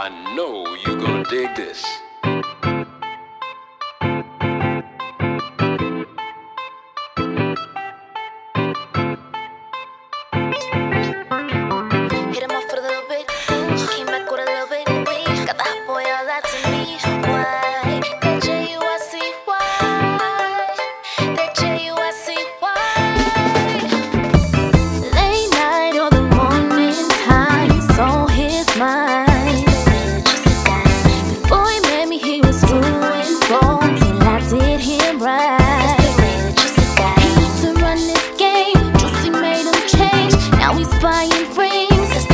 I know you're gonna dig this. Hit him off with a little bit. Came back with a little bit. Got that boy all that to me. Why? That J-U-I-C-Y. That J-U-I-C-Y. Late night or the morning time, it's on his mind. Before he met me, he was doing wrong till I did him right. He used to run this game, Juicy made him change. Now he's buying rings.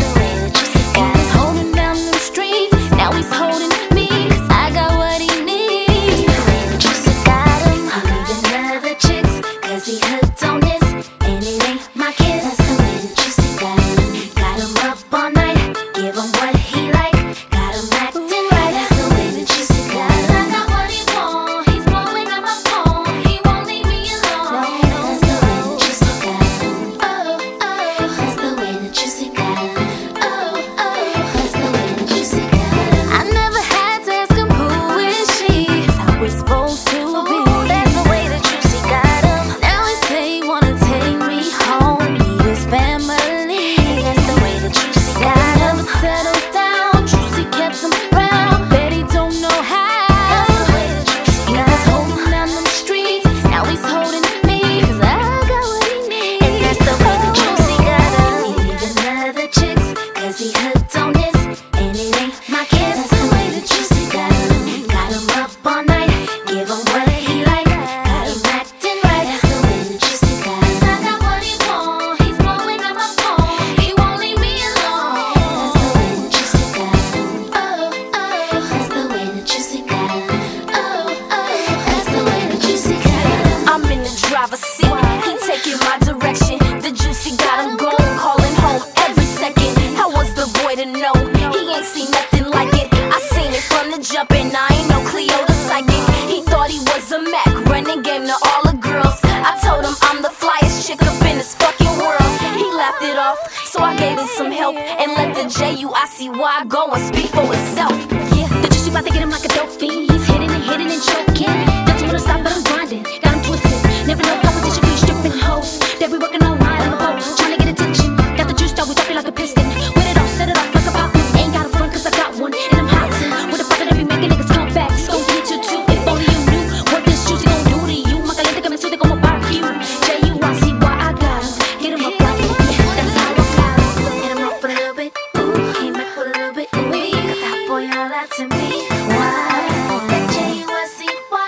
He's holding down them streets. Now he's holding me, 'cause I got what he needs. Juicy got him leaving other chicks, 'cause he hooked on this, and it ain't my kiss. That's the way that Juicy got him. Got him up all night, give him what he like. Got him acting right. That's the way that Juicy got him. I got what he want. He's blowing up my phone. He won't leave me alone. That's the way that Juicy got him. Oh, oh, that's the way that Juicy got him. Oh, oh, that's the way that Juicy got him. I never had to ask him who is she. It's how we're supposed to be. That's the way that Juicy got him. Now he say he wanna take me home, meet his family. That's the way that Juicy got him. Never settled down. Juicy kept him round. Bet he don't know how. That's the way that Juicy got him. He was holding down them streets. Now he's holding me, 'cause I got what he needs. And that's the way that Juicy got him. He leaving other chicks, 'cause he hooked on this, and it ain't my kiss. That's the way that Juicy got him. Got him up all night, give him what he like. Got him acting right. That's the way that Juicy got him. I got what he want. He's blowing up my phone. He won't leave me alone. That's the way that Juicy got him. Oh, oh, that's the way that Juicy got him. Oh, oh, that's the way that Juicy got him. I'm in the driver's seat. He taking my direction. The Juicy got him going, calling home every second. How was the boy to know? He ain't seen nothing like it. I seen it from the jump, and I ain't no Cleo the psychic. He thought he was a Mac, running game to all the girls. I told him I'm the flyest chick up in this fucking world. He laughed it off, so I gave him some help and let the J-U-I-C-Y go and speak for itself. Yeah, the Juicy about to get him like a dope fiend. He's hitting and choking. Doesn't wanna stop, but I'm grinding. Got him twisted. Never know competition for you stripping hoes. They be working all night on the boat, trying to get attention. Got the juice, dog, we drop it like a piston. With it all, set it off like a pop. Ain't got a front, 'cause I got one, and I'm hot too. With a pocket that be making niggas come back. It's gon' get you too. If only you knew what this Juicy gon' do to you. Más caliente que me sude como barbecue. J-U-I-C-Y, I got him. Hit him up like it. That's how I got him. Hit him up with a little bit. Ooh, came back with a little bit. Ooh, got that boy all that to me. Why? That J-U-I-C-Y.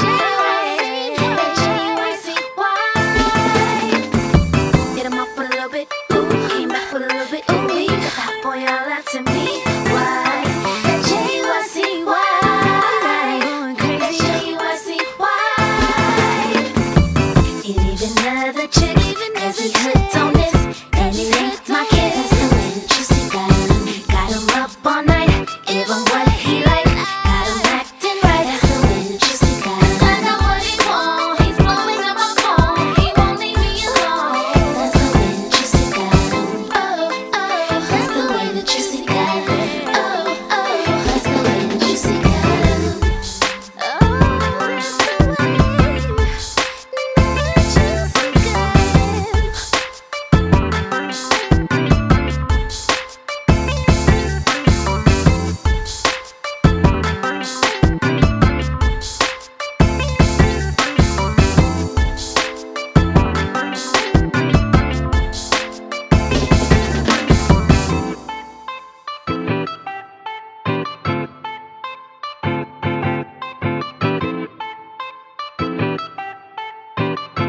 That J-U-I-C-Y. Hit him up with a little bit. Ooh, came back with a little bit. Ooh, got that boy all that to me. Why? That J-U-I-C-Y. Going crazy. That J-U-I-C-Y. He leaving other chicks, 'cause he hooked on this, and it ain't my kiss. That's the way that Juicy got him. Got him up all night, give him what he like. Got him acting right. That's the way that Juicy got him. I got what he want. He's blowing up my phone. He won't leave me alone. That's the way that Juicy got him. Oh, oh, that's the way that Juicy got him. Oh, oh, that's the way that Juicy got him. Oh, that's the way that Juicy got him.